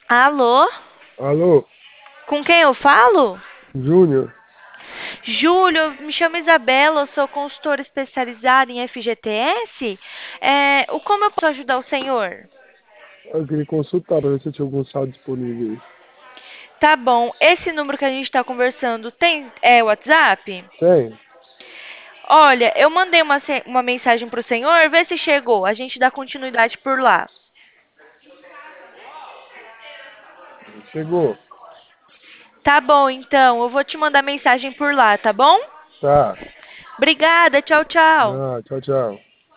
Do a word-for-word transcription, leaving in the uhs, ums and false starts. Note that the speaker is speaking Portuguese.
Alô? Alô, Com quem eu falo? Júnior, Júlio, me chamo Isabela, eu sou consultora especializada em F G T S. É, o como eu posso ajudar o senhor? eu queria consultar para ver se tinha algum saldo disponível aí. Tá bom, esse número que a gente está conversando tem é WhatsApp? Tem? Olha, eu mandei uma, se- uma mensagem para o senhor, vê se chegou. A gente dá continuidade por lá. Chegou? Tá bom, então, eu vou te mandar mensagem por lá, tá bom? Tá. Obrigada, tchau, tchau. Ah, tchau, tchau.